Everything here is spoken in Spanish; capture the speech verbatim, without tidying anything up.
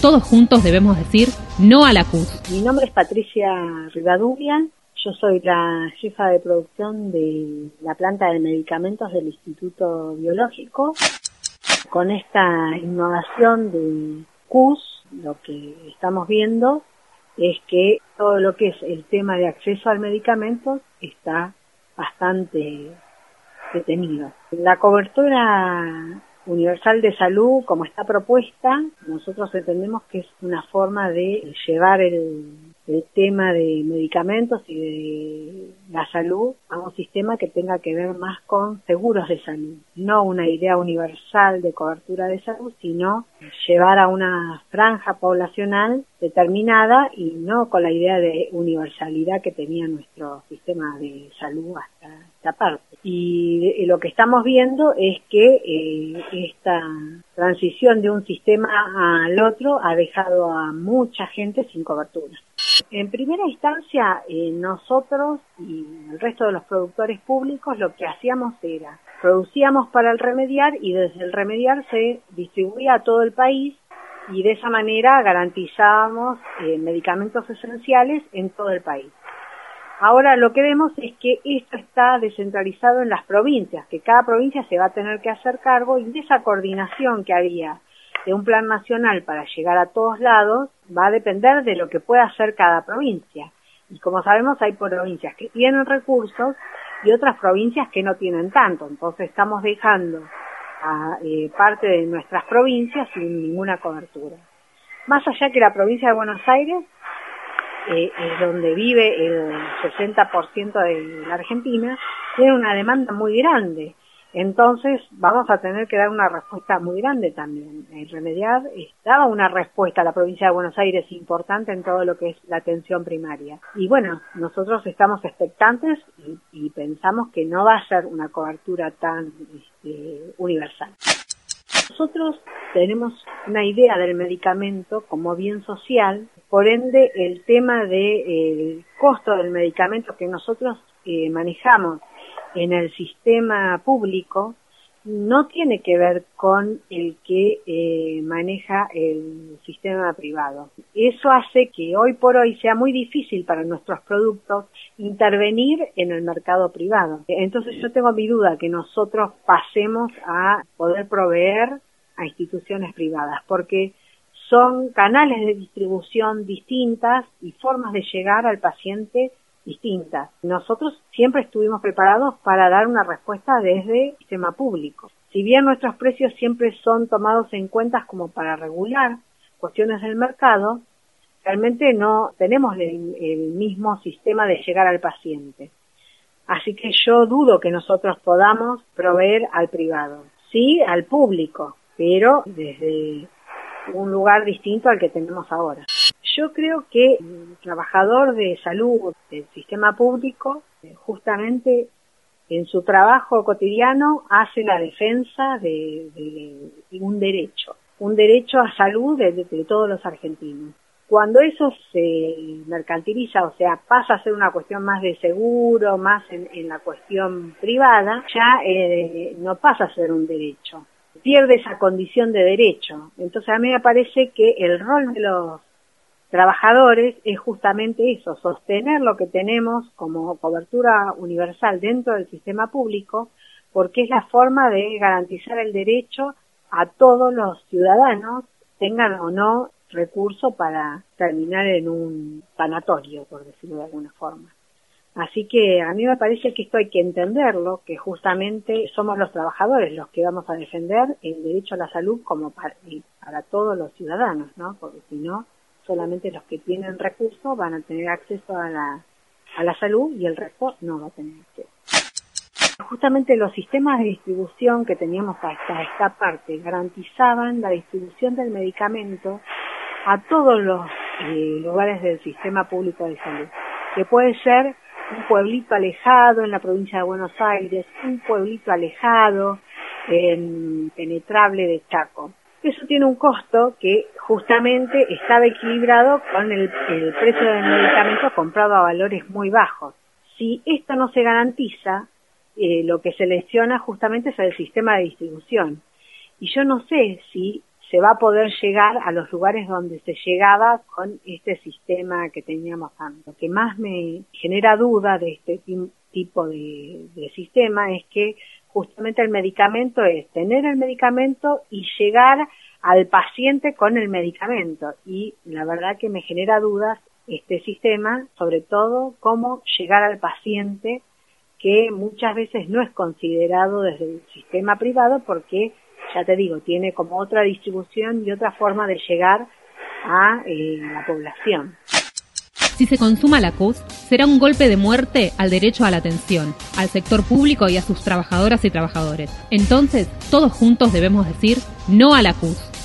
todos juntos debemos decir no a la C U S. Mi nombre es Patricia Rivadavia, yo soy la jefa de producción de la planta de medicamentos del Instituto Biológico. Con esta innovación de C U S, lo que estamos viendo es que todo lo que es el tema de acceso al medicamento está bastante detenido. La cobertura universal de salud, como está propuesta, nosotros entendemos que es una forma de llevar el, el tema de medicamentos y de la salud a un sistema que tenga que ver más con seguros de salud. No una idea universal de cobertura de salud, sino llevar a una franja poblacional determinada y no con la idea de universalidad que tenía nuestro sistema de salud hasta esta parte. Y, y lo que estamos viendo es que eh, esta transición de un sistema al otro ha dejado a mucha gente sin cobertura. En primera instancia, eh, nosotros y el resto de los productores públicos lo que hacíamos era, producíamos para el remediar y desde el remediar se distribuía a todo el país y de esa manera garantizábamos eh, medicamentos esenciales en todo el país. Ahora lo que vemos es que esto está descentralizado en las provincias, que cada provincia se va a tener que hacer cargo y de esa coordinación que había de un plan nacional para llegar a todos lados va a depender de lo que pueda hacer cada provincia. Y como sabemos hay provincias que tienen recursos y otras provincias que no tienen tanto, entonces estamos dejando a eh, parte de nuestras provincias sin ninguna cobertura. Más allá que la provincia de Buenos Aires Eh, es donde vive el sesenta por ciento de la Argentina, tiene una demanda muy grande. Entonces vamos a tener que dar una respuesta muy grande también. El remediar daba una respuesta a la provincia de Buenos Aires importante en todo lo que es la atención primaria. Y bueno, nosotros estamos expectantes y, y pensamos que no va a ser una cobertura tan este, universal. Nosotros tenemos una idea del medicamento como bien social, por ende el tema del costo del medicamento que nosotros eh, manejamos en el sistema público no tiene que ver con el que eh, maneja el sistema privado. Eso hace que hoy por hoy sea muy difícil para nuestros productos intervenir en el mercado privado. Entonces yo tengo mi duda que nosotros pasemos a poder proveer a instituciones privadas, porque son canales de distribución distintas y formas de llegar al paciente distintas. Nosotros siempre estuvimos preparados para dar una respuesta desde el sistema público. Si bien nuestros precios siempre son tomados en cuenta como para regular cuestiones del mercado, realmente no tenemos el, el mismo sistema de llegar al paciente. Así que yo dudo que nosotros podamos proveer al privado, sí al público, pero desde un lugar distinto al que tenemos ahora. Yo creo que el trabajador de salud del sistema público, justamente en su trabajo cotidiano, hace la defensa de, de, de un derecho, un derecho a salud de, de, de todos los argentinos. Cuando eso se mercantiliza, o sea, pasa a ser una cuestión más de seguro, más en, en la cuestión privada, ya eh, no pasa a ser un derecho. Pierde esa condición de derecho. Entonces a mí me parece que el rol de los trabajadores es justamente eso, sostener lo que tenemos como cobertura universal dentro del sistema público, porque es la forma de garantizar el derecho a todos los ciudadanos, tengan o no recurso para terminar en un sanatorio, por decirlo de alguna forma. Así que a mí me parece que esto hay que entenderlo, que justamente somos los trabajadores los que vamos a defender el derecho a la salud como para, para todos los ciudadanos, ¿no? Porque si no, solamente los que tienen recursos van a tener acceso a la, a la salud y el resto no va a tener acceso. Justamente los sistemas de distribución que teníamos hasta esta parte garantizaban la distribución del medicamento a todos los eh, lugares del sistema público de salud, que puede ser un pueblito alejado en la provincia de Buenos Aires, un pueblito alejado, eh, penetrable de Chaco. Eso tiene un costo que justamente estaba equilibrado con el, el precio del medicamento comprado a valores muy bajos. Si esto no se garantiza, eh, lo que se lesiona justamente es el sistema de distribución. Y yo no sé si se va a poder llegar a los lugares donde se llegaba con este sistema que teníamos antes. Lo que más me genera duda de este tipo de, de sistema es que justamente el medicamento es tener el medicamento y llegar al paciente con el medicamento. Y la verdad que me genera dudas este sistema, sobre todo cómo llegar al paciente, que muchas veces no es considerado desde el sistema privado porque, ya te digo, tiene como otra distribución y otra forma de llegar a eh, la población. Si se consuma la C U S, será un golpe de muerte al derecho a la atención, al sector público y a sus trabajadoras y trabajadores. Entonces, todos juntos debemos decir no a la C U S.